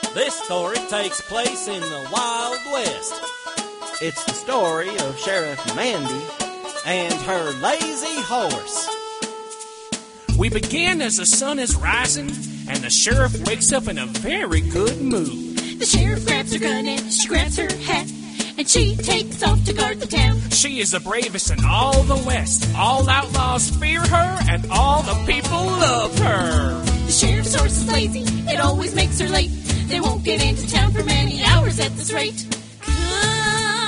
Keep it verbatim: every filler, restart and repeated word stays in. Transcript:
This story takes place in the Wild West. It's the story of Sheriff Mandy and her lazy horse. We begin as the sun is rising, and the sheriff wakes up in a very good mood. The sheriff grabs her gun and she grabs her hat, and she takes off to guard the town. She is the bravest in all the West. All outlaws fear her, and all the people love her. The sheriff's horse is lazy, it always makes her late. They won't get into town for many hours at this rate. Come